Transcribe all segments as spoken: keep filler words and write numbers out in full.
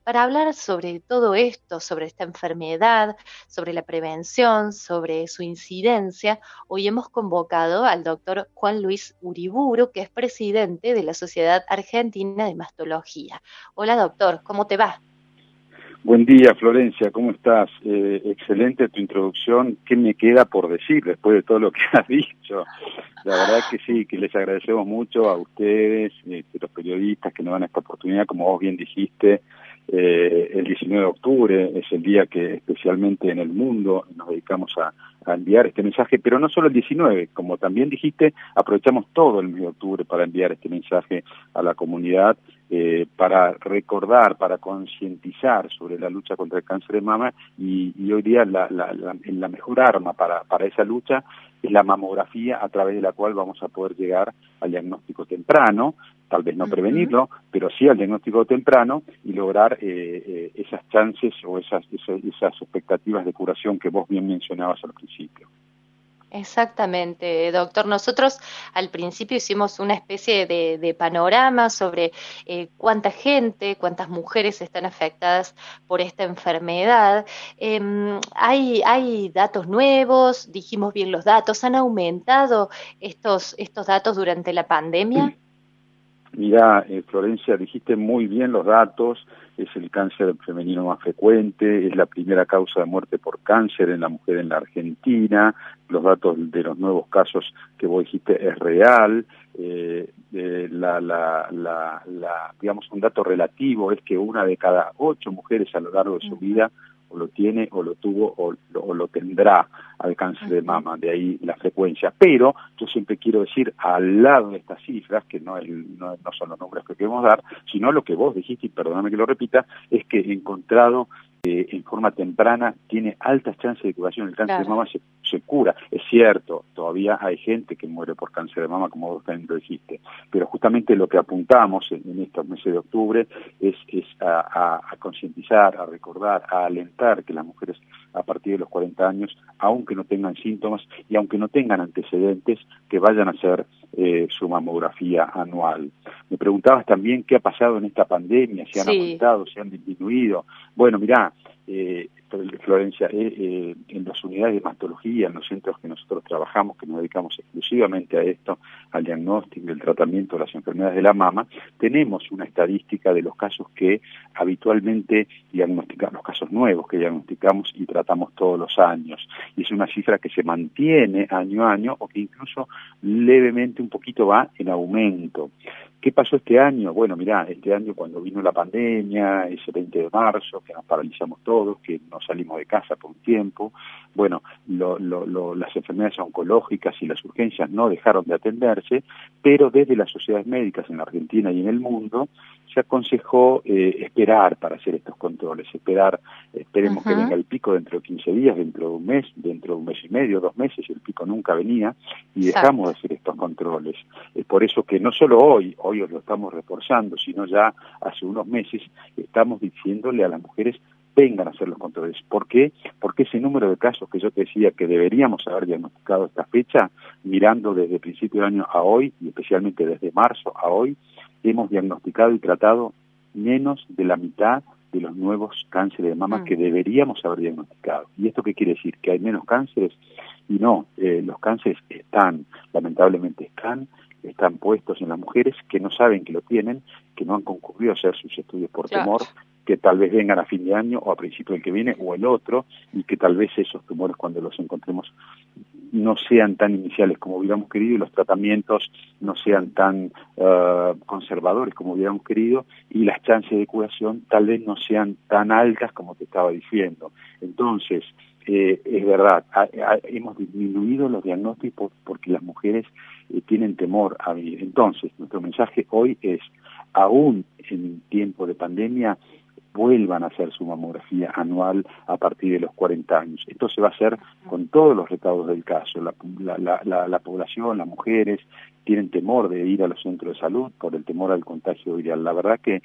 para hablar sobre todo esto, sobre esta enfermedad, sobre la prevención, sobre su incidencia. Hoy hemos convocado al doctor Juan Luis Uriburu, que es presidente de la Sociedad Argentina de Mastología. Hola doctor, ¿cómo te va? Buen día, Florencia, ¿cómo estás? Eh, excelente tu introducción. ¿Qué me queda por decir después de todo lo que has dicho? La verdad que sí, que les agradecemos mucho a ustedes, eh, los periodistas que nos dan esta oportunidad. Como vos bien dijiste, eh, el diecinueve de octubre es el día que especialmente en el mundo nos dedicamos a, a enviar este mensaje, pero no solo el diecinueve, como también dijiste, aprovechamos todo el mes de octubre para enviar este mensaje a la comunidad, eh, para recordar, para concientizar sobre la lucha contra el cáncer de mama, y, y hoy día la, la, la, la mejor arma para, para esa lucha es la mamografía, a través de la cual vamos a poder llegar al diagnóstico temprano, tal vez no prevenirlo, pero sí al diagnóstico temprano y lograr eh, eh, esas chances o esas, esas, esas expectativas de curación que vos bien mencionabas al principio. Exactamente, doctor. Nosotros al principio hicimos una especie de, de panorama sobre eh, cuánta gente, cuántas mujeres están afectadas por esta enfermedad. Eh, hay, hay datos nuevos, dijimos bien los datos, ¿han aumentado estos, estos datos durante la pandemia? Mirá, eh, Florencia, dijiste muy bien los datos. Es el cáncer femenino más frecuente, es la primera causa de muerte por cáncer en la mujer en la Argentina. Los datos de los nuevos casos que vos dijiste es real. Eh, eh, la, la, la, la, digamos, un dato relativo es que una de cada ocho mujeres a lo largo de su vida o lo tiene, o lo tuvo, o, o lo tendrá al cáncer de mama, de ahí la frecuencia. Pero yo siempre quiero decir, al lado de estas cifras, que no, es, no, no son los números que queremos dar, sino lo que vos dijiste, y perdóname que lo repita, es que he encontrado eh, en forma temprana, tiene altas chances de curación. El cáncer Claro. de mama se, se cura. Es cierto, todavía hay gente que muere por cáncer de mama, como vos también lo dijiste, pero justamente lo que apuntamos en, en estos meses de octubre es, es a, a, a concientizar, a recordar, a alentar que las mujeres a partir de los cuarenta años, aunque no tengan síntomas y aunque no tengan antecedentes, que vayan a hacer eh, su mamografía anual. Me preguntabas también qué ha pasado en esta pandemia, si han Sí. aumentado, si han disminuido. Bueno, mirá, eh, Florencia, eh, eh, en las unidades de mastología, en los centros que nosotros trabajamos, que nos dedicamos exclusivamente a esto, al diagnóstico y el tratamiento de las enfermedades de la mama, tenemos una estadística de los casos que habitualmente diagnosticamos, los casos nuevos que diagnosticamos y tratamos todos los años. Y es una cifra que se mantiene año a año o que incluso levemente un poquito va en aumento. ¿Qué pasó este año? Bueno, mirá, este año cuando vino la pandemia, ese veinte de marzo, que nos paralizamos todos, que no salimos de casa por un tiempo, bueno, lo, lo, lo, las enfermedades oncológicas y las urgencias no dejaron de atenderse, pero desde las sociedades médicas en la Argentina y en el mundo se aconsejó eh, esperar para hacer estos controles, esperar, esperemos Uh-huh. que venga el pico dentro de quince días, dentro de un mes, dentro de un mes y medio, dos meses, y el pico nunca venía, y Exacto. dejamos de hacer estos controles. Es por eso que no solo hoy, hoy os lo estamos reforzando, sino ya hace unos meses estamos diciéndole a las mujeres vengan a hacer los controles. ¿Por qué? Porque ese número de casos que yo te decía que deberíamos haber diagnosticado a esta fecha, mirando desde el principio del año a hoy, y especialmente desde marzo a hoy, hemos diagnosticado y tratado menos de la mitad de los nuevos cánceres de mama mm. que deberíamos haber diagnosticado. ¿Y esto qué quiere decir? ¿Que hay menos cánceres? Y no, eh, los cánceres están, lamentablemente están, están puestos en las mujeres que no saben que lo tienen, que no han concurrido a hacer sus estudios por Claro. temor, que tal vez vengan a fin de año o a principio del que viene o el otro, y que tal vez esos tumores cuando los encontremos no sean tan iniciales como hubiéramos querido y los tratamientos no sean tan uh, conservadores como hubiéramos querido y las chances de curación tal vez no sean tan altas como te estaba diciendo. Entonces, eh, es verdad, ha, ha, hemos disminuido los diagnósticos porque las mujeres eh, tienen temor a vivir. Entonces, nuestro mensaje hoy es, aún en tiempo de pandemia, vuelvan a hacer su mamografía anual a partir de los cuarenta años. Esto se va a hacer con todos los recaudos del caso. La, la, la, la población, las mujeres, tienen temor de ir a los centros de salud por el temor al contagio viral. La verdad que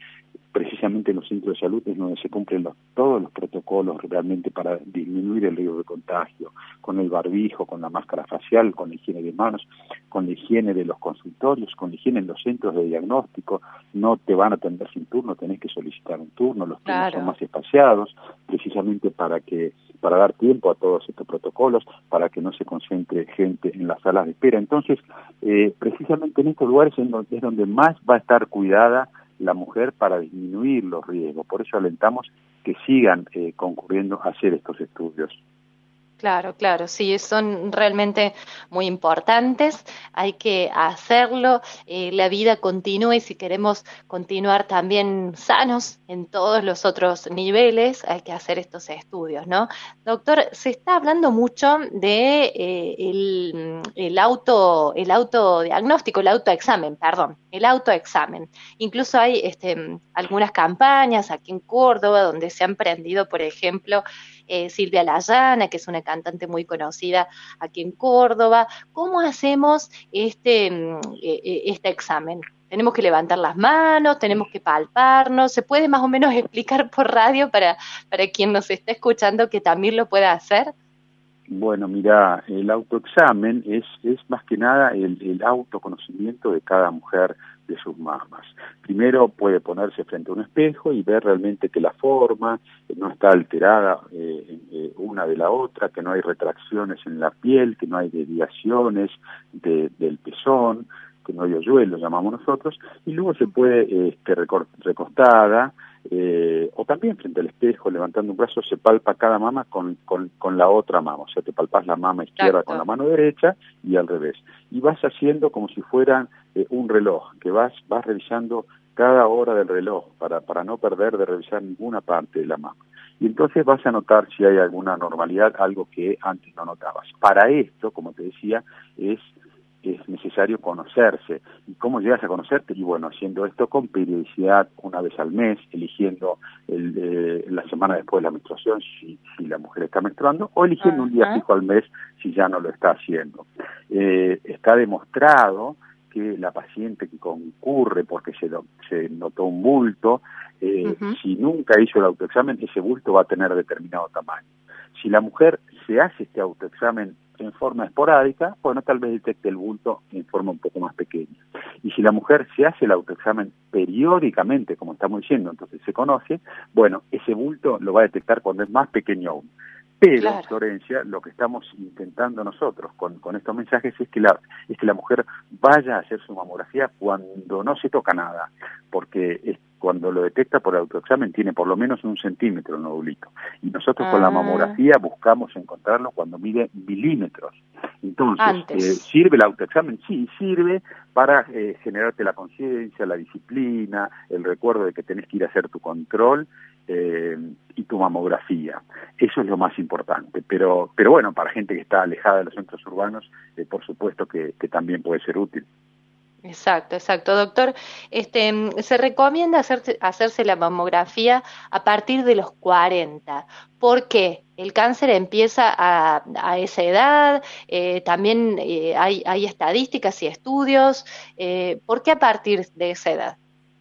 precisamente en los centros de salud es donde se cumplen los, todos los protocolos realmente para disminuir el riesgo de contagio, con el barbijo, con la máscara facial, con la higiene de manos, con la higiene de los consultorios, con la higiene en los centros de diagnóstico. No te van a atender sin turno, tenés que solicitar un turno, los turnos Claro. son más espaciados, precisamente para que para dar tiempo a todos estos protocolos, para que no se concentre gente en las salas de espera. Entonces, eh, precisamente en estos lugares es donde, es donde más va a estar cuidada la mujer para disminuir los riesgos. Por eso alentamos que sigan eh, concurriendo a hacer estos estudios. Claro, claro, sí, son realmente muy importantes, hay que hacerlo, eh, la vida continúa y si queremos continuar también sanos en todos los otros niveles, hay que hacer estos estudios, ¿no? Doctor, se está hablando mucho de eh, el, el auto, el autodiagnóstico, el autoexamen, perdón, el autoexamen. Incluso hay este, algunas campañas aquí en Córdoba donde se han prendido, por ejemplo, Eh, Silvia Layana, que es una cantante muy conocida aquí en Córdoba. ¿Cómo hacemos este, eh, este examen? ¿Tenemos que levantar las manos? ¿Tenemos que palparnos? ¿Se puede más o menos explicar por radio para, para quien nos está escuchando que también lo pueda hacer? Bueno, mira, el autoexamen es, es más que nada el, el autoconocimiento de cada mujer de sus mamas. Primero puede ponerse frente a un espejo y ver realmente que la forma no está alterada eh, eh, una de la otra, que no hay retracciones en la piel, que no hay desviaciones de, del pezón, que no hay hoyuelos, llamamos nosotros, y luego se puede, este, recostada, eh, o también frente al espejo, levantando un brazo, se palpa cada mama con, con, con la otra mama, o sea, te palpas la mama izquierda Exacto. con la mano derecha y al revés. Y vas haciendo como si fuera eh, un reloj, que vas, vas revisando cada hora del reloj, para, para no perder de revisar ninguna parte de la mama. Y entonces vas a notar si hay alguna normalidad, algo que antes no notabas. Para esto, como te decía, es es necesario conocerse. ¿Y cómo llegas a conocerte? Y bueno, haciendo esto con periodicidad, una vez al mes, eligiendo el, eh, la semana después de la menstruación, si, si la mujer está menstruando, o eligiendo uh-huh. un día fijo al mes si ya no lo está haciendo. Eh, está demostrado que la paciente que concurre porque se, lo, se notó un bulto, eh, uh-huh. si nunca hizo el autoexamen, ese bulto va a tener determinado tamaño. Si la mujer se hace este autoexamen en forma esporádica, bueno, tal vez detecte el bulto en forma un poco más pequeña. Y si la mujer se hace el autoexamen periódicamente, como estamos diciendo, entonces se conoce, bueno, ese bulto lo va a detectar cuando es más pequeño aún. Pero, claro. Florencia, lo que estamos intentando nosotros con, con estos mensajes es que, la, es que la mujer vaya a hacer su mamografía cuando no se toca nada, porque es, cuando lo detecta por autoexamen tiene por lo menos un centímetro el nodulito. Y nosotros ah. con la mamografía buscamos encontrarlo cuando mide milímetros. Entonces, eh, ¿sirve el autoexamen? Sí, sirve para eh, generarte la conciencia, la disciplina, el recuerdo de que tenés que ir a hacer tu control eh, y tu mamografía. Eso es lo más importante. Pero, pero bueno, para gente que está alejada de los centros urbanos, eh, por supuesto que, que también puede ser útil. Exacto, exacto, doctor. Este, se recomienda hacerse, hacerse la mamografía a partir de los cuarenta. ¿Por qué? El cáncer empieza a, a esa edad, eh, también eh, hay, hay estadísticas y estudios. Eh, ¿Por qué a partir de esa edad?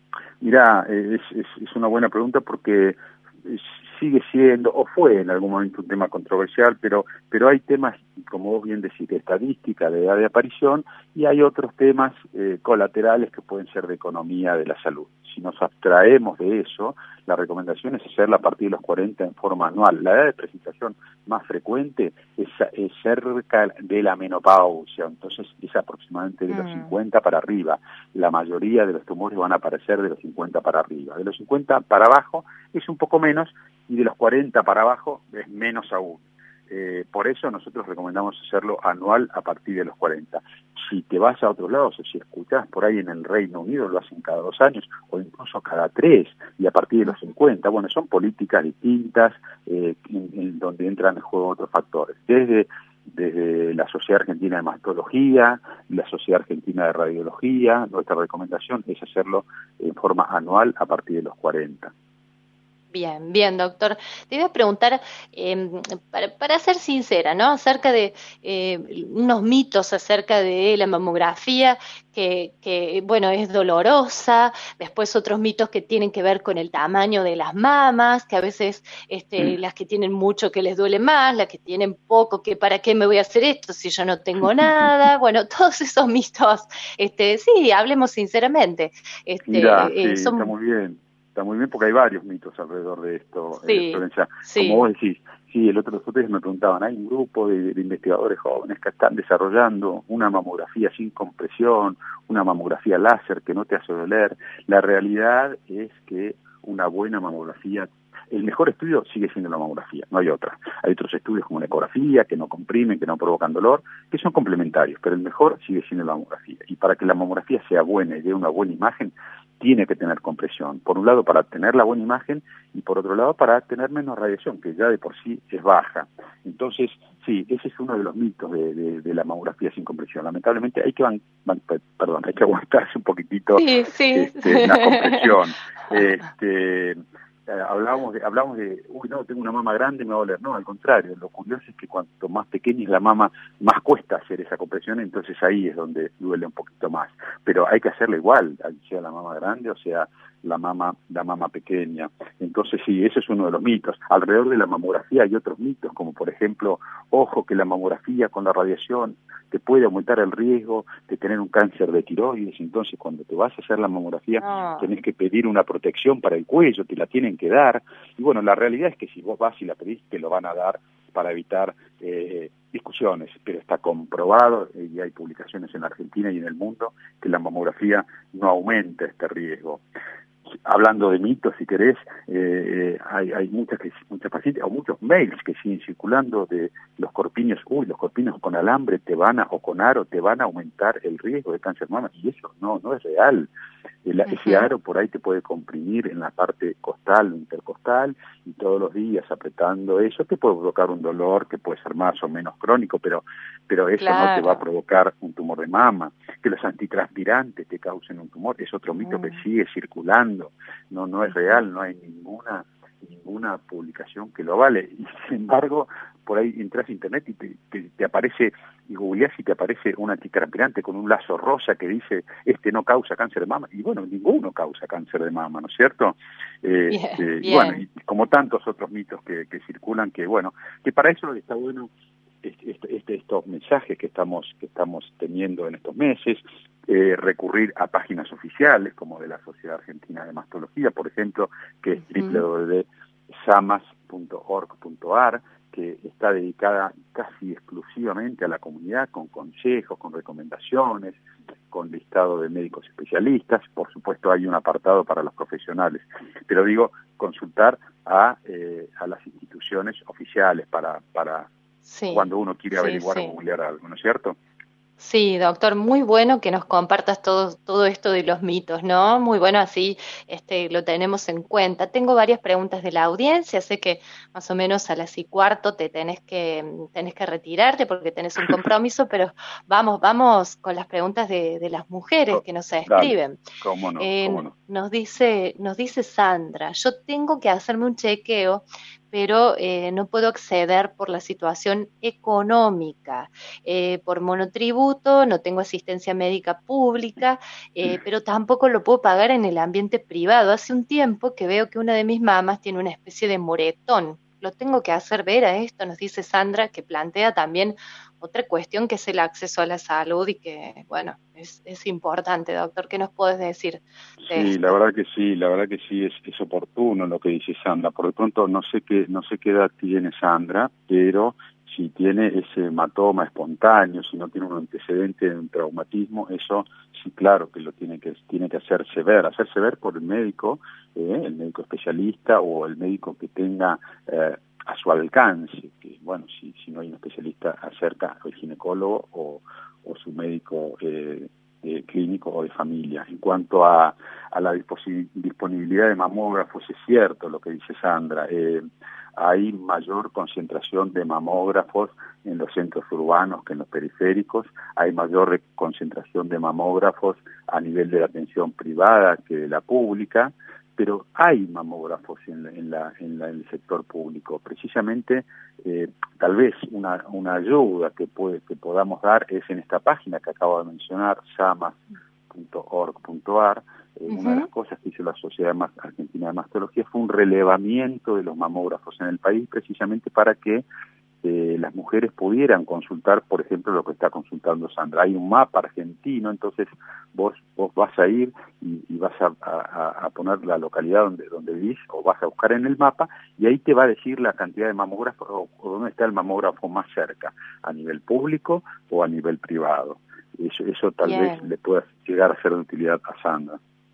Mirá, es, es, es una buena pregunta porque sigue siendo, o fue en algún momento un tema controversial, pero pero hay temas, como vos bien decís, de estadística, de edad de aparición, y hay otros temas eh, colaterales que pueden ser de economía de la salud. Si nos abstraemos de eso, la recomendación es hacerla a partir de los cuarenta en forma anual. La edad de presentación más frecuente es, es cerca de la menopausia, entonces es aproximadamente de los mm. cincuenta para arriba. La mayoría de los tumores van a aparecer de los cincuenta para arriba. De los cincuenta para abajo es un poco menos, y de los cuarenta para abajo es menos aún. Eh, por eso nosotros recomendamos hacerlo anual a partir de los cuarenta. Si te vas a otros lados, o si escuchás por ahí en el Reino Unido, lo hacen cada dos años, o incluso cada tres, y a partir de los cincuenta. Bueno, son políticas distintas, eh, en, en donde entran en juego otros factores. Desde, desde la Sociedad Argentina de Mastología, la Sociedad Argentina de Radiología, nuestra recomendación es hacerlo en forma anual a partir de los cuarenta. Bien, bien, doctor. Te iba a preguntar, eh, para, para ser sincera, ¿no? Acerca de eh, unos mitos acerca de la mamografía, que, que, bueno, es dolorosa, después otros mitos que tienen que ver con el tamaño de las mamas, que a veces este, las que tienen mucho que les duele más, las que tienen poco, que para qué me voy a hacer esto si yo no tengo nada. Bueno, todos esos mitos, este, sí, hablemos sinceramente, Mira, este, sí, eh, está son, muy bien, está muy bien porque hay varios mitos alrededor de esto, eh, sí, Florencia. Como sí. vos decís, sí, el otro, los otros días me preguntaban, hay un grupo de, de investigadores jóvenes que están desarrollando una mamografía sin compresión, una mamografía láser que no te hace doler. La realidad es que una buena mamografía, el mejor estudio sigue siendo la mamografía, no hay otra. Hay otros estudios como la ecografía, que no comprimen, que no provocan dolor, que son complementarios, pero el mejor sigue siendo la mamografía. Y para que la mamografía sea buena y dé una buena imagen, tiene que tener compresión. Por un lado, para tener la buena imagen, y por otro lado, para tener menos radiación, que ya de por sí es baja. Entonces, sí, ese es uno de los mitos de, de, de la mamografía sin compresión. Lamentablemente hay que van, van, perdón, hay que aguantarse un poquitito Sí, sí. este, la compresión. Este, Eh, hablábamos de, hablamos de, uy, no, tengo una mama grande, me va a doler. No, al contrario, lo curioso es que cuanto más pequeña es la mama, más cuesta hacer esa compresión, entonces ahí es donde duele un poquito más. Pero hay que hacerlo igual, sea la mama grande o sea la mama, la mama pequeña. Entonces sí, ese es uno de los mitos. Alrededor de la mamografía hay otros mitos, como por ejemplo, ojo que la mamografía con la radiación te puede aumentar el riesgo de tener un cáncer de tiroides, entonces cuando te vas a hacer la mamografía No. tenés que pedir una protección para el cuello, te la tienen que dar, y bueno, la realidad es que si vos vas y la pedís, te lo van a dar para evitar eh, discusiones, pero está comprobado, eh, y hay publicaciones en la Argentina y en el mundo, que la mamografía no aumenta este riesgo. Hablando de mitos, si querés, eh, hay, hay muchas que, muchas pacientes, o muchos mails que siguen circulando de los corpiños, uy, los corpiños con alambre te van a, o con aro, te van a aumentar el riesgo de cáncer de mama, y eso no, no es real. El, uh-huh. Ese aro por ahí te puede comprimir en la parte costal o intercostal, y todos los días apretando eso te puede provocar un dolor que puede ser más o menos crónico, pero, pero eso claro. no te va a provocar un tumor de mama. Que los antitranspirantes te causen un tumor es otro mito uh-huh. que sigue circulando. No, no es real, no hay ninguna ninguna publicación que lo vale, y sin embargo por ahí entras a internet y te, te, te aparece, y googleás y te aparece un antitranspirante con un lazo rosa que dice este no causa cáncer de mama, y bueno, ninguno causa cáncer de mama, ¿no es cierto? Eh, bien, este, bien. Y bueno, y como tantos otros mitos que, que circulan, que bueno, que para eso está bueno este, este, estos mensajes que estamos, que estamos teniendo en estos meses, eh, recurrir a páginas oficiales como de la Sociedad Argentina de Mastología, por ejemplo, que es uh-huh. doble u doble u doble u punto samas punto org punto a r, que está dedicada casi exclusivamente a la comunidad, con consejos, con recomendaciones, con listado de médicos especialistas. Por supuesto hay un apartado para los profesionales, pero digo, consultar a, eh, a las instituciones oficiales para, para sí, cuando uno quiere sí, averiguar sí. o googlear algo, ¿no es cierto? Sí, doctor, muy bueno que nos compartas todo, todo esto de los mitos, ¿no? Muy bueno, así este, lo tenemos en cuenta. Tengo varias preguntas de la audiencia, sé que más o menos a las y cuarto te tenés que, tenés que retirarte porque tenés un compromiso, pero vamos, vamos con las preguntas de, de las mujeres que nos escriben. Dale, cómo no, eh, cómo no. Nos dice, nos dice Sandra, yo tengo que hacerme un chequeo, pero eh, no puedo acceder por la situación económica, eh, por monotributo, no tengo asistencia médica pública, eh, pero tampoco lo puedo pagar en el ambiente privado. Hace un tiempo que veo que una de mis mamas tiene una especie de moretón. Lo tengo que hacer ver a esto, nos dice Sandra, que plantea también otra cuestión que es el acceso a la salud y que, bueno, es, es importante, doctor. ¿Qué nos puedes decir de Sí, esto? la verdad que sí, la verdad que sí es, es oportuno lo que dice Sandra. Por de pronto no sé qué, no sé qué edad tiene Sandra, pero si tiene ese hematoma espontáneo, si no tiene un antecedente de un traumatismo, eso sí, claro que lo tiene que tiene que hacerse ver, hacerse ver por el médico, eh, el médico especialista o el médico que tenga eh, a su alcance, que bueno, si, si no hay un especialista acerca, el ginecólogo o, o su médico eh, eh, clínico o de familia. En cuanto a, a la disponibilidad de mamógrafos, es cierto lo que dice Sandra, eh, hay mayor concentración de mamógrafos en los centros urbanos que en los periféricos, hay mayor concentración de mamógrafos a nivel de la atención privada que de la pública, pero hay mamógrafos en, la, en, la, en, la, en el sector público. Precisamente, eh, tal vez una, una ayuda que, puede, que podamos dar es en esta página que acabo de mencionar, samas punto org punto ar. Eh, uh-huh. Una de las cosas que hizo la Sociedad Argentina de Mastología fue un relevamiento de los mamógrafos en el país, precisamente para que eh, las mujeres pudieran consultar, por ejemplo, lo que está consultando Sandra. Hay un mapa argentino, entonces vos vos vas a ir y, y vas a, a, a poner la localidad donde donde vivís, o vas a buscar en el mapa, y ahí te va a decir la cantidad de mamógrafos o, o dónde está el mamógrafo más cerca, a nivel público o a nivel privado. Eso, eso tal Bien. vez le pueda llegar a ser de utilidad a Sandra.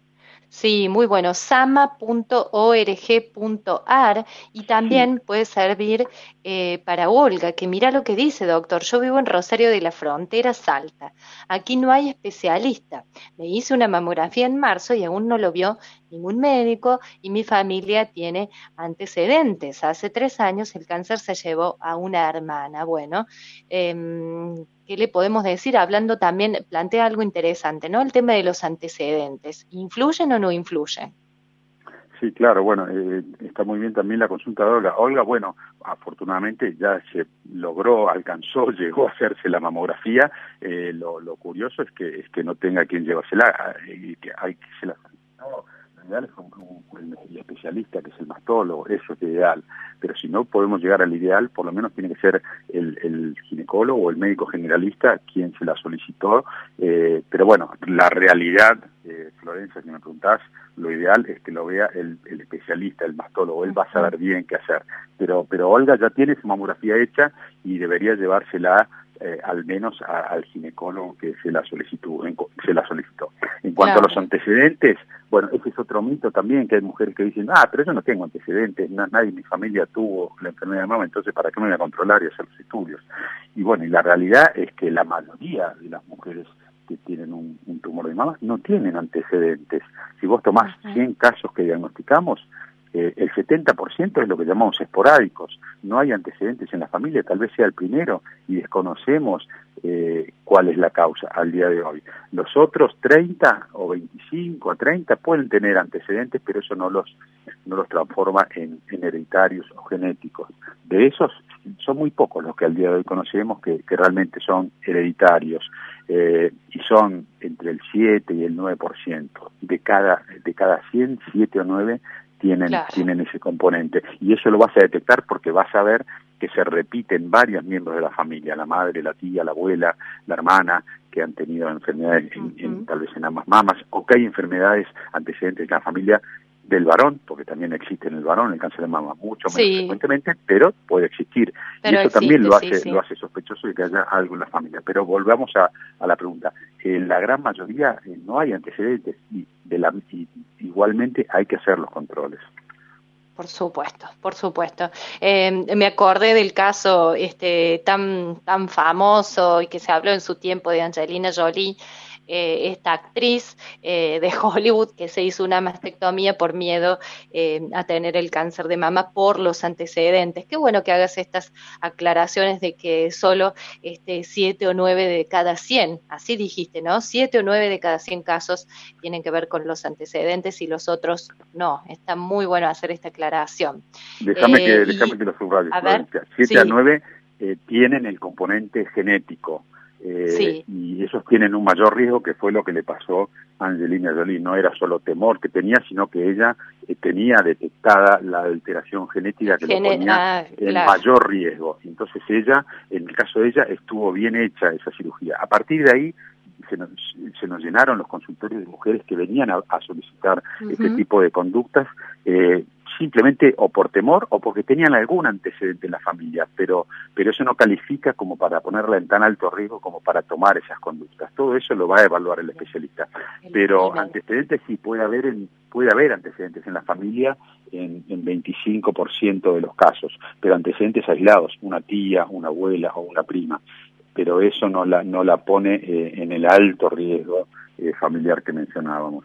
Sí, muy bueno, sama punto org punto ar, y también sí. puede servir eh, para Olga, que mira lo que dice, doctor. Yo vivo en Rosario de la Frontera, Salta. Aquí no hay especialista. Me hice una mamografía en marzo y aún no lo vio ningún médico, y mi familia tiene antecedentes. Hace tres años el cáncer se llevó a una hermana. Bueno, eh, ¿qué le podemos decir? Hablando también, plantea algo interesante, ¿no? El tema de los antecedentes. ¿Influyen o no influyen? Sí, claro, bueno, eh, está muy bien también la consulta de Olga. Olga, bueno, afortunadamente ya se logró, alcanzó, llegó a hacerse la mamografía. Eh, lo, lo curioso es que es que no tenga quien llevársela, y que hay que se la... No, lo ideal es un, un, el especialista, que es el mastólogo, eso es ideal. Pero si no podemos llegar al ideal, por lo menos tiene que ser el, el ginecólogo o el médico generalista quien se la solicitó. Eh, pero bueno, la realidad, eh, Florencia, si me preguntás, lo ideal es que lo vea el, el especialista, el mastólogo. Él va a saber bien qué hacer. Pero, pero Olga ya tiene su mamografía hecha y debería llevársela eh, al menos a, al ginecólogo que se la solicitó. En, se la solicitó. En cuanto claro. a los antecedentes, bueno, ese es otro mito también, que hay mujeres que dicen, ah, pero yo no tengo antecedentes, no, nadie en mi familia tuvo la enfermedad de mama, entonces ¿para qué me voy a controlar y hacer los estudios? Y bueno, y la realidad es que la mayoría de las mujeres que tienen un, un tumor de mama no tienen antecedentes. Si vos tomás uh-huh. cien casos que diagnosticamos, eh, el setenta por ciento es lo que llamamos esporádicos. No hay antecedentes en la familia, tal vez sea el primero, y desconocemos eh, cuál es la causa al día de hoy. Los otros treinta o veinticinco a treinta pueden tener antecedentes, pero eso no los no los transforma en, en hereditarios o genéticos. De esos son muy pocos los que al día de hoy conocemos que, que realmente son hereditarios, eh, y son entre el siete y el nueve por ciento. De cada, de cada cien, siete o nueve tienen, claro. tienen ese componente. Y eso lo vas a detectar porque vas a ver que se repiten varios miembros de la familia, la madre, la tía, la abuela, la hermana, que han tenido enfermedades en, uh-huh. en, tal vez en ambas mamas, o que hay enfermedades antecedentes en la familia del varón, porque también existe en el varón el cáncer de mama, mucho menos sí. frecuentemente, pero puede existir. Pero y eso existe, también lo hace sí, sí. lo hace sospechoso de que haya algo en la familia. Pero volvamos a, a la pregunta. En la gran mayoría eh, no hay antecedentes, y, de la, y igualmente hay que hacer los controles. Por supuesto, por supuesto. Eh, me acordé del caso este tan tan famoso y que se habló en su tiempo de Angelina Jolie, eh, esta actriz eh, de Hollywood que se hizo una mastectomía por miedo eh, a tener el cáncer de mama por los antecedentes. Qué bueno que hagas estas aclaraciones de que solo este siete o nueve de cada cien, así dijiste, ¿no? Siete o nueve de cada cien casos tienen que ver con los antecedentes y los otros no. Está muy bueno hacer esta aclaración. Déjame eh, que, déjame y, que lo subraye. siete sí. a nueve eh, tienen el componente genético. Eh, sí. Y esos tienen un mayor riesgo, que fue lo que le pasó a Angelina Jolie. No era solo temor que tenía, sino que ella eh, tenía detectada la alteración genética que Gene- lo ponía ah, en claro. mayor riesgo. Entonces ella, en el caso de ella, estuvo bien hecha esa cirugía. A partir de ahí se nos, se nos llenaron los consultorios de mujeres que venían a, a solicitar uh-huh. este tipo de conductas, eh, simplemente o por temor o porque tenían algún antecedente en la familia, pero pero eso no califica como para ponerla en tan alto riesgo como para tomar esas conductas. Todo eso lo va a evaluar el especialista. Pero antecedentes sí puede haber en, puede haber antecedentes en la familia en, en veinticinco por ciento de los casos, pero antecedentes aislados, una tía, una abuela o una prima. Pero eso no la no la pone eh, en el alto riesgo eh, familiar que mencionábamos.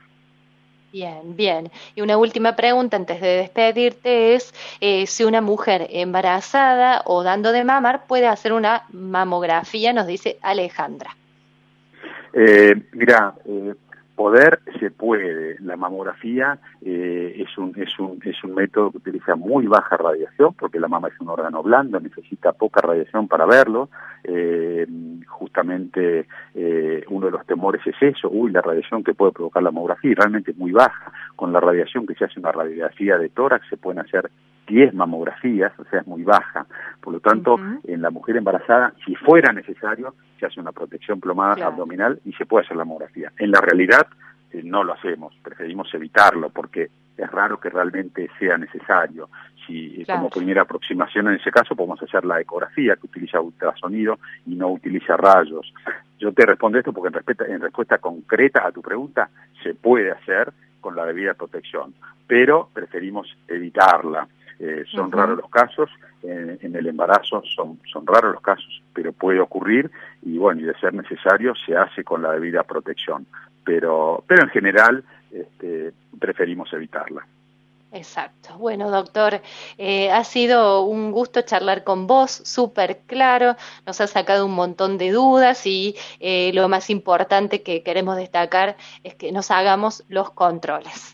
Bien, bien. Y una última pregunta antes de despedirte es eh, si una mujer embarazada o dando de mamar puede hacer una mamografía, nos dice Alejandra. Eh, mira, eh, poder se puede. La mamografía eh, es un es un es un método que utiliza muy baja radiación, porque la mama es un órgano blando, necesita poca radiación para verlo. Eh, justamente eh, uno de los temores es eso, uy, la radiación que puede provocar la mamografía, y realmente es muy baja. Con la radiación que se hace una radiografía de tórax se pueden hacer diez mamografías, o sea, es muy baja. Por lo tanto, uh-huh. en la mujer embarazada, si fuera necesario, se hace una protección plomada claro. abdominal y se puede hacer la mamografía. En la realidad, eh, no lo hacemos, preferimos evitarlo porque es raro que realmente sea necesario. Si claro. como primera aproximación en ese caso podemos hacer la ecografía, que utiliza ultrasonido y no utiliza rayos. Yo te respondo esto porque en respuesta, en respuesta concreta a tu pregunta, se puede hacer con la debida protección, pero preferimos evitarla. Eh, son uh-huh. raros los casos, eh, en el embarazo son, son raros los casos, pero puede ocurrir y bueno, y de ser necesario se hace con la debida protección, pero, pero en general este, preferimos evitarla. Exacto. Bueno, doctor, eh, ha sido un gusto charlar con vos, súper claro, nos ha sacado un montón de dudas y eh, lo más importante que queremos destacar es que nos hagamos los controles.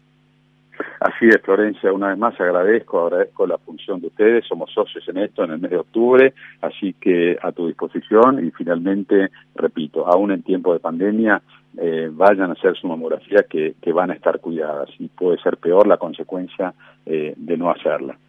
Así es, Florencia, una vez más agradezco, agradezco la función de ustedes, somos socios en esto en el mes de octubre, así que a tu disposición y finalmente, repito, aún en tiempo de pandemia, eh, vayan a hacer su mamografía que, que van a estar cuidadas y puede ser peor la consecuencia eh, de no hacerla.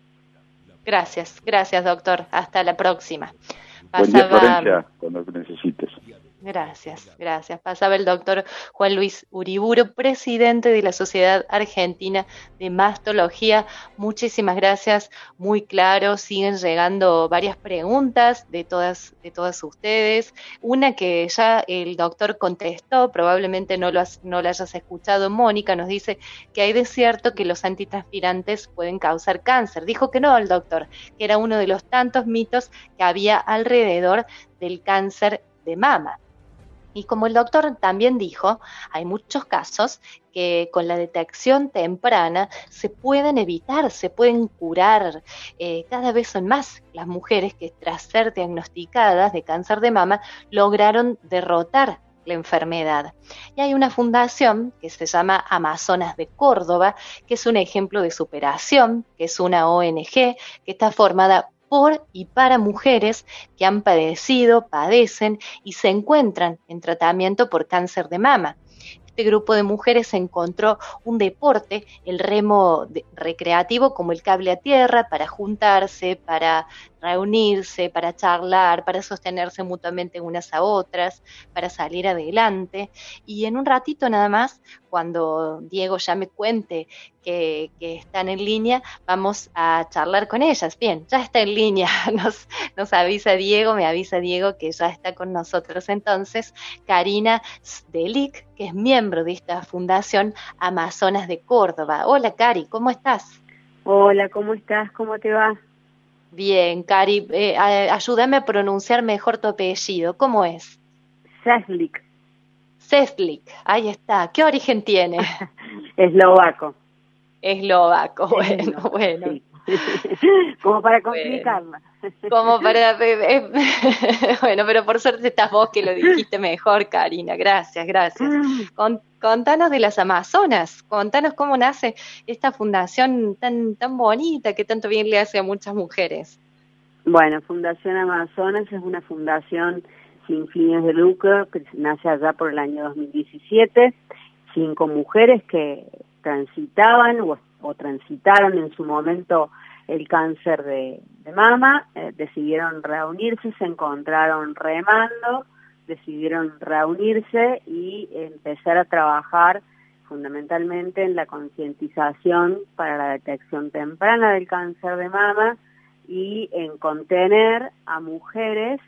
Gracias, gracias doctor, hasta la próxima. Pasaba... Buen día, Florencia, cuando necesites. Gracias, gracias. Pasaba el doctor Juan Luis Uriburu, presidente de la Sociedad Argentina de Mastología. Muchísimas gracias, muy claro. Siguen llegando varias preguntas de todas, de todas ustedes. Una que ya el doctor contestó, probablemente no lo, has, no lo hayas escuchado. Mónica nos dice que hay de cierto que los antitranspirantes pueden causar cáncer. Dijo que no el doctor, que era uno de los tantos mitos que había alrededor del cáncer de mama. Y como el doctor también dijo, hay muchos casos que con la detección temprana se pueden evitar, se pueden curar. Eh, cada vez son más las mujeres que tras ser diagnosticadas de cáncer de mama lograron derrotar la enfermedad. Y hay una fundación que se llama Amazonas de Córdoba, que es un ejemplo de superación, que es una O N G que está formada por y para mujeres que han padecido, padecen y se encuentran en tratamiento por cáncer de mama. Este grupo de mujeres encontró un deporte, el remo de, recreativo, como el cable a tierra, para juntarse, para reunirse, para charlar, para sostenerse mutuamente unas a otras, para salir adelante. Y en un ratito nada más, cuando Diego ya me cuente que, que están en línea, vamos a charlar con ellas. Bien, ya está en línea, nos, nos avisa Diego, me avisa Diego que ya está con nosotros entonces, Karina Sdelik, que es miembro de esta fundación Amazonas de Córdoba. Hola Cari, ¿cómo estás? Hola, ¿cómo estás? ¿Cómo te va? Bien, Cari, eh, ayúdame a pronunciar mejor tu apellido. ¿Cómo es? Seslik. Seslik, ahí está. ¿Qué origen tiene? Eslovaco. Eslovaco, bueno, bueno. Sí. Como para complicarla. Bueno, como para... Eh, bueno, pero por suerte estás vos que lo dijiste mejor, Karina. Gracias, gracias. Con, contanos de las Amazonas. Contanos cómo nace esta fundación tan, tan bonita que tanto bien le hace a muchas mujeres. Bueno, Fundación Amazonas es una fundación sin fines de lucro que nace allá por el año dos mil diecisiete. Cinco mujeres que transitaban o, o transitaron en su momento el cáncer de, de mama, eh, decidieron reunirse, se encontraron remando, decidieron reunirse y empezar a trabajar fundamentalmente en la concientización para la detección temprana del cáncer de mama y en contener a mujeres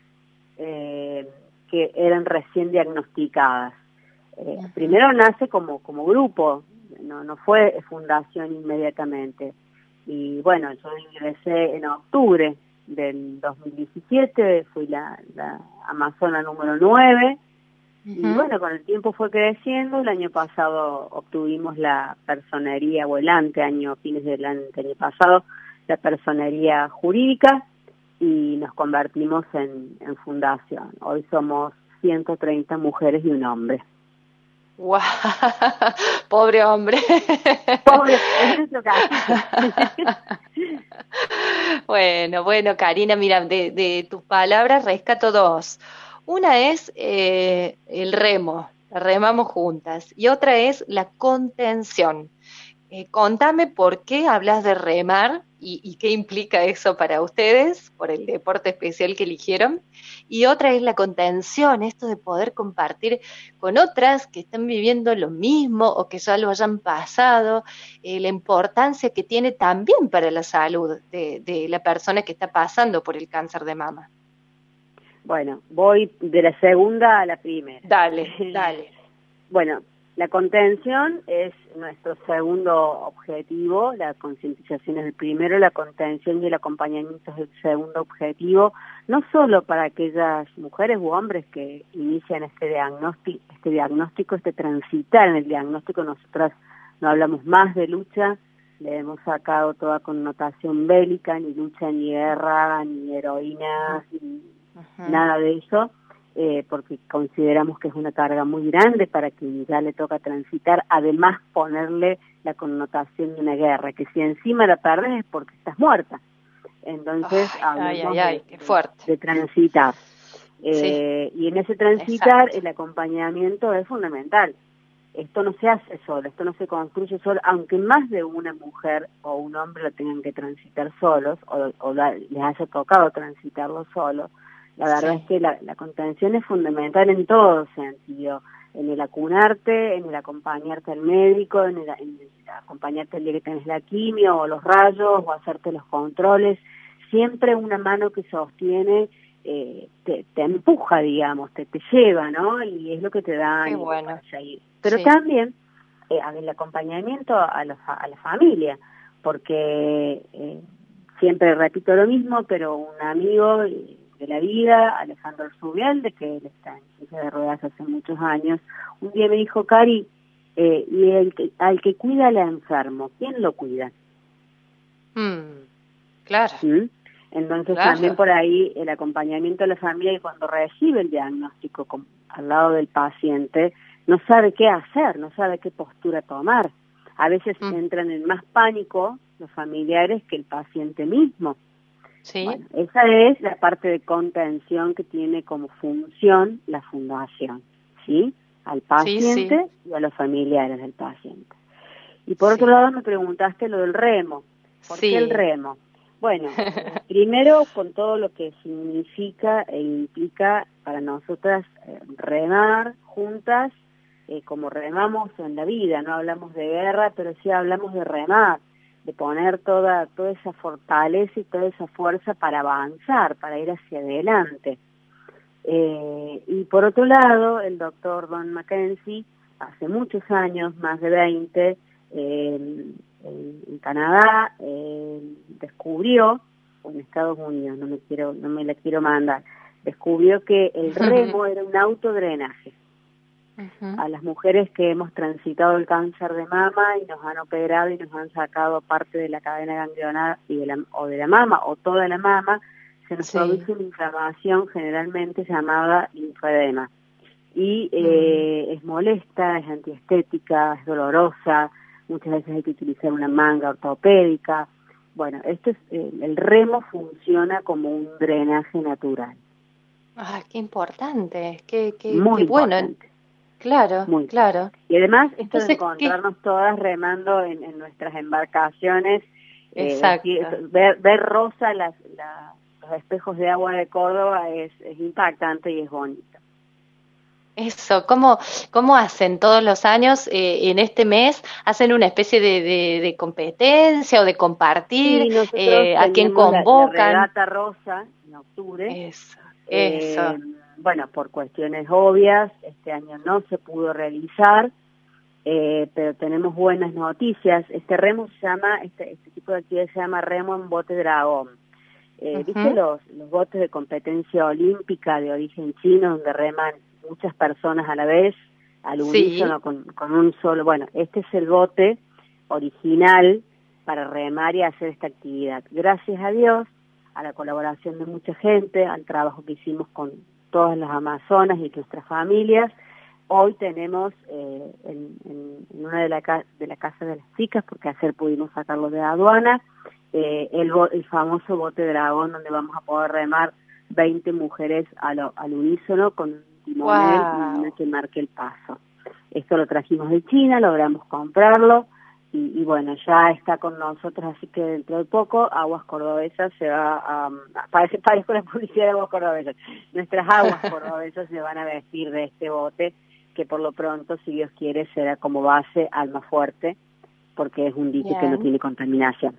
eh, que eran recién diagnosticadas. Eh, uh-huh. Primero nace como, como grupo, no, no fue fundación inmediatamente. Y bueno, yo ingresé en octubre del dos mil diecisiete, fui la, la Amazona número nueve, uh-huh. Y bueno, con el tiempo fue creciendo. El año pasado obtuvimos la personería, o el anteaño, fines del año pasado, la personería jurídica, y nos convertimos en, en fundación. Hoy somos ciento treinta mujeres y un hombre. Wow. Pobre hombre. Pobre, es nuestro casito. Bueno, bueno, Karina, mira, de, de tus palabras rescato dos. Una es eh, el remo, remamos juntas, y otra es la contención. Eh, contame por qué hablas de remar y, y qué implica eso para ustedes, por el deporte especial que eligieron. Y otra es la contención, esto de poder compartir con otras que están viviendo lo mismo o que ya lo hayan pasado, eh, la importancia que tiene también para la salud de, de la persona que está pasando por el cáncer de mama. Bueno, voy de la segunda a la primera. Dale, dale. Bueno, la contención es nuestro segundo objetivo, la concientización es el primero, la contención y el acompañamiento es el segundo objetivo, no solo para aquellas mujeres u hombres que inician este diagnóstico, este diagnóstico, este transitar en el diagnóstico. Nosotras no hablamos más de lucha, le hemos sacado toda connotación bélica, ni lucha, ni guerra, ni heroínas, ni uh-huh. nada de eso. Eh, porque consideramos que es una carga muy grande para quien ya le toca transitar, además ponerle la connotación de una guerra, que si encima la perdes es porque estás muerta. Entonces, ay, ay, ay, ay, de, qué fuerte. de, de transitar. Eh, sí. Y en ese transitar, exacto, el acompañamiento es fundamental. Esto no se hace solo, esto no se construye solo, aunque más de una mujer o un hombre lo tengan que transitar solos, o, o la, les haya tocado transitarlo solos. La verdad sí. es que la, la contención es fundamental en todo sentido, en el acunarte, en el acompañarte al médico, en el, en el acompañarte el día que tenés la quimio o los rayos o hacerte los controles. Siempre una mano que sostiene eh, te, te empuja, digamos, te, te lleva, ¿no? Y es lo que te da ánimo bueno. para seguir. Pero sí. también eh, el acompañamiento a, los, a la familia, porque eh, siempre repito lo mismo, pero un amigo de la vida, Alejandro Zubialde, que él está en silla de ruedas hace muchos años, un día me dijo, Cari, eh, y el que, al que cuida al enfermo, ¿quién lo cuida? Mm, claro. ¿Mm? Entonces claro. también por ahí el acompañamiento de la familia, y cuando recibe el diagnóstico con, al lado del paciente, no sabe qué hacer, no sabe qué postura tomar. A veces mm. entran en más pánico los familiares que el paciente mismo. Sí. Bueno, esa es la parte de contención que tiene como función la fundación, ¿sí? Al paciente sí, sí. y a los familiares del paciente. Y por sí. otro lado me preguntaste lo del remo. ¿Por sí. qué el remo? Bueno, primero con todo lo que significa e implica para nosotras eh, remar juntas, eh, como remamos en la vida. No hablamos de guerra, pero sí hablamos de remar, de poner toda toda esa fortaleza y toda esa fuerza para avanzar, para ir hacia adelante. Eh, y por otro lado, el doctor Don Mackenzie, hace muchos años, más de veinte, eh, en, en Canadá, eh, descubrió, o en Estados Unidos, no me quiero no me la quiero mandar, descubrió que el remo era un autodrenaje. Uh-huh. A las mujeres que hemos transitado el cáncer de mama y nos han operado y nos han sacado parte de la cadena ganglionar y de la, o de la mama o toda la mama, se nos sí. produce una inflamación generalmente llamada linfedema. Y eh, uh-huh. es molesta, es antiestética, es dolorosa, muchas veces hay que utilizar una manga ortopédica. Bueno, esto es eh, el remo funciona como un drenaje natural. Ah, qué importante, qué, qué, Muy qué bueno. Importante. Claro, Muy claro. Y además esto Entonces, de encontrarnos ¿qué? todas remando en, en nuestras embarcaciones, Exacto. Eh, ver, ver rosa las, la, los espejos de agua de Córdoba es, es impactante y es bonito. Eso, ¿cómo, cómo hacen todos los años eh, en este mes? ¿Hacen una especie de, de, de competencia o de compartir? Sí, eh, ¿A quién convocan? La, la regata rosa en octubre. Eso, eh, eso. Bueno, por cuestiones obvias, este año no se pudo realizar, eh, pero tenemos buenas noticias. Este remo se llama, este, este tipo de actividad se llama remo en bote dragón. Eh, uh-huh. ¿Viste los, los botes de competencia olímpica de origen chino donde reman muchas personas a la vez, al unísono, sí. con, con un solo? Bueno, este es el bote original para remar y hacer esta actividad. Gracias a Dios, a la colaboración de mucha gente, al trabajo que hicimos con todas las amazonas y nuestras familias, hoy tenemos eh, en, en, en una de las de la casas de las chicas, porque ayer pudimos sacarlo de aduana, eh, el, el famoso bote dragón, donde vamos a poder remar veinte mujeres al, al unísono con un timonel wow. y una que marque el paso. Esto lo trajimos de China, logramos comprarlo, y, y bueno, ya está con nosotros, así que dentro de poco Aguas Cordobesas se va a... Um, parece, parece la publicidad de Aguas Cordobesas. Nuestras aguas cordobesas se van a vestir de este bote, que por lo pronto, si Dios quiere, será como base Almafuerte, porque es un dique Bien. que no tiene contaminación.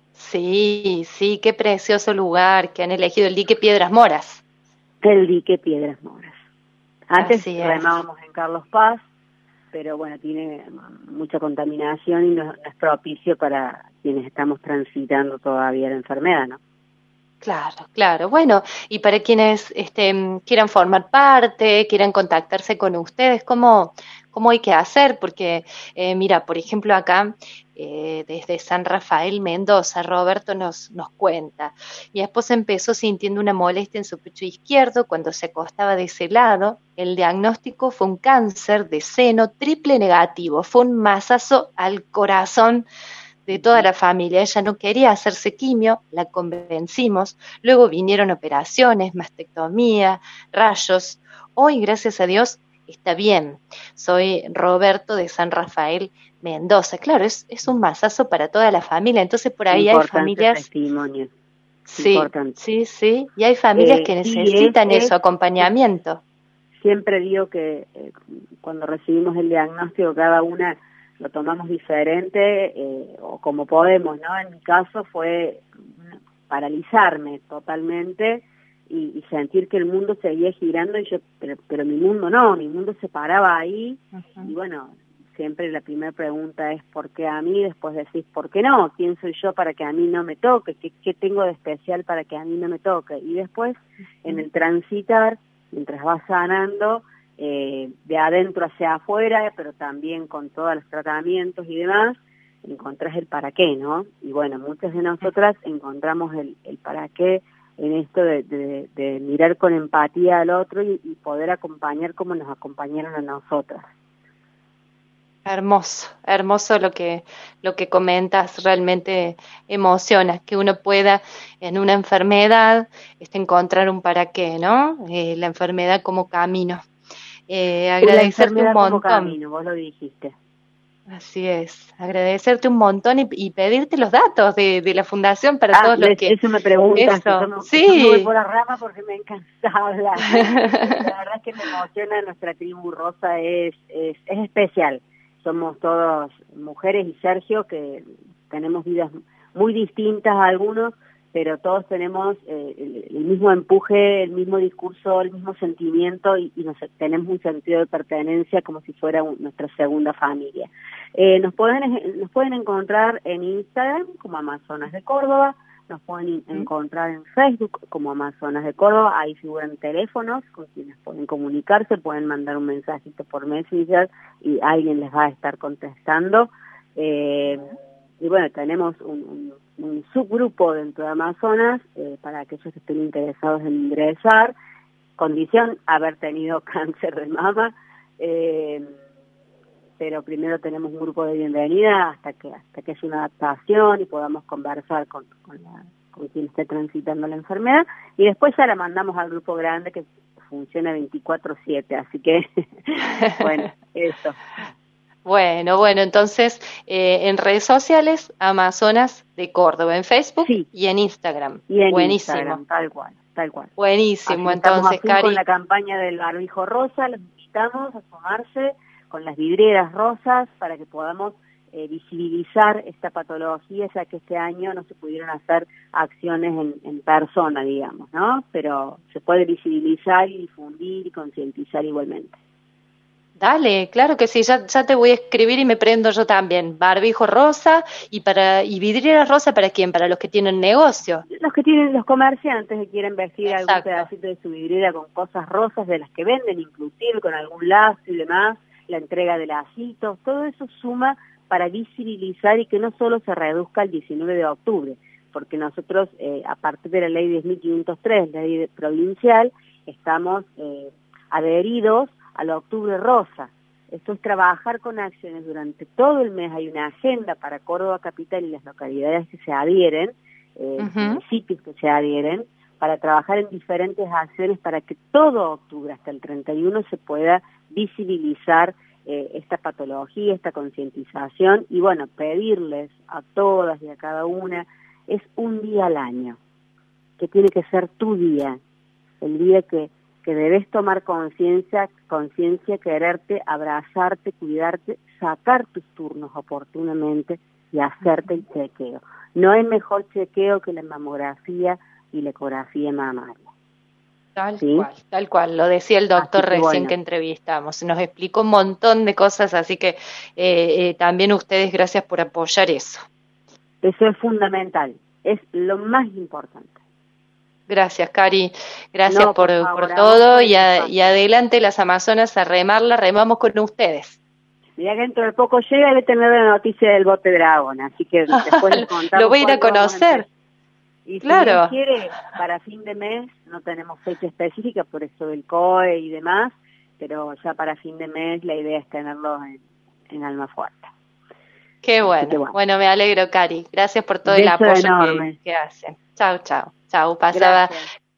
Sí, sí, qué precioso lugar que han elegido, el dique Piedras Moras. El dique Piedras Moras. Antes remábamos en Carlos Paz, pero bueno, tiene mucha contaminación y no, no es propicio para quienes estamos transitando todavía la enfermedad, ¿no? Claro, claro. Bueno, y para quienes este, quieran formar parte, quieran contactarse con ustedes, ¿cómo, cómo hay que hacer? Porque, eh, mira, por ejemplo, acá, eh, desde San Rafael, Mendoza, Roberto nos, nos cuenta. Mi esposa empezó sintiendo una molestia en su pecho izquierdo cuando se acostaba de ese lado. El diagnóstico fue un cáncer de seno triple negativo. Fue un mazazo al corazón de toda la familia. Ella no quería hacerse quimio, la convencimos, luego vinieron operaciones, mastectomía, rayos. Hoy, gracias a Dios, está bien. Soy Roberto de San Rafael, Mendoza. Claro, es, es un mazazo para toda la familia, entonces por ahí Importante hay familias... testimonio. Sí, Importante. sí, sí, y hay familias eh, que necesitan es, eso, es, acompañamiento. Siempre digo que eh, cuando recibimos el diagnóstico, cada una lo tomamos diferente, eh, o como podemos, ¿no? En mi caso fue paralizarme totalmente y, y sentir que el mundo seguía girando, y yo, pero, pero mi mundo no, mi mundo se paraba ahí, uh-huh. y bueno, siempre la primera pregunta es ¿por qué a mí? Después decís ¿por qué no? ¿Quién soy yo para que a mí no me toque? ¿Qué, qué tengo de especial para que a mí no me toque? Y después, uh-huh. en el transitar, mientras vas sanando, Eh, de adentro hacia afuera, pero también con todos los tratamientos y demás, encontrás el para qué, ¿no? Y bueno, muchas de nosotras encontramos el, el para qué en esto de, de, de mirar con empatía al otro y, y poder acompañar como nos acompañaron a nosotras. Hermoso, hermoso lo que lo que comentas, realmente emociona, que uno pueda en una enfermedad este, encontrar un para qué, ¿no? Eh, la enfermedad como camino. Eh, agradecerte un montón. Como camino, vos lo dijiste. Así es, agradecerte un montón y, y pedirte los datos de, de la fundación para ah, todos los que... Eso me preguntas, eso. Yo, no, sí. yo me voy por la rama porque me encanta hablar. La verdad es que me emociona, nuestra tribu rosa es, es, es especial. Somos todos mujeres y Sergio que tenemos vidas muy distintas a algunos, pero todos tenemos eh, el, el mismo empuje, el mismo discurso, el mismo sentimiento y, y nos, tenemos un sentido de pertenencia como si fuera un, nuestra segunda familia. Eh, nos pueden nos pueden encontrar en Instagram como Amazonas de Córdoba, nos pueden ¿Mm? encontrar en Facebook como Amazonas de Córdoba, ahí figuran teléfonos con quienes pueden comunicarse, pueden mandar un mensajito por Messenger y alguien les va a estar contestando. Eh, y bueno, tenemos un, un un subgrupo dentro de Amazonas eh, para aquellos que estén interesados en ingresar, condición haber tenido cáncer de mama, eh, pero primero tenemos un grupo de bienvenida hasta que hasta que haya una adaptación y podamos conversar con, con, la, con quien esté transitando la enfermedad, y después ya la mandamos al grupo grande que funciona veinticuatro siete, así que bueno, eso. Bueno, bueno, entonces eh, en redes sociales, Amazonas de Córdoba, en Facebook sí. y en Instagram. Y en Buenísimo. Instagram, tal cual, tal cual. Buenísimo, Así entonces, Cari. Con la Cari. campaña del barbijo rosa, los invitamos a sumarse con las vidrieras rosas para que podamos eh, visibilizar esta patología, ya que este año no se pudieron hacer acciones en, en persona, digamos, ¿no? Pero se puede visibilizar y difundir y concientizar igualmente. Dale, claro que sí, ya, ya te voy a escribir y me prendo yo también. Barbijo rosa y para y vidriera rosa, ¿para quién? Para los que tienen negocio. Los que tienen, los comerciantes que quieren vestir Exacto. algún pedacito de su vidriera con cosas rosas de las que venden, inclusive con algún lazo y demás, la entrega de lacitos, todo eso suma para visibilizar y que no solo se reduzca el diecinueve de octubre, porque nosotros, eh, a partir de la ley diez mil quinientos tres, la ley provincial, estamos eh, adheridos al octubre rosa. Esto es trabajar con acciones durante todo el mes. Hay una agenda para Córdoba Capital y las localidades que se adhieren, eh, uh-huh. municipios que se adhieren, para trabajar en diferentes acciones para que todo octubre hasta el treinta y uno se pueda visibilizar eh, esta patología, esta concientización y bueno, pedirles a todas y a cada una, es un día al año, que tiene que ser tu día, el día que, que debes tomar conciencia, conciencia, quererte, abrazarte, cuidarte, sacar tus turnos oportunamente y hacerte el chequeo. No hay mejor chequeo que la mamografía y la ecografía mamaria. Tal ¿Sí? cual, tal cual, lo decía el doctor que, recién bueno. que entrevistamos, nos explicó un montón de cosas, así que eh, eh, también ustedes gracias por apoyar eso. Eso es fundamental, es lo más importante. Gracias, Cari, gracias no, por, por, favor, por todo y, a, y adelante las Amazonas a remarla, remamos con ustedes. Ya que dentro de poco llega debe tener la noticia del bote dragón, así que después les contamos. Lo voy a ir a conocer. Y claro. Si Dios quiere, para fin de mes, no tenemos fecha específica por eso del C O E y demás, pero ya para fin de mes la idea es tenerlo en, en Almafuerte. Qué bueno. bueno. Bueno, me alegro, Cari. Gracias por todo el apoyo que, que hacen. Chau, chau. Chau. Pasaba. Gracias.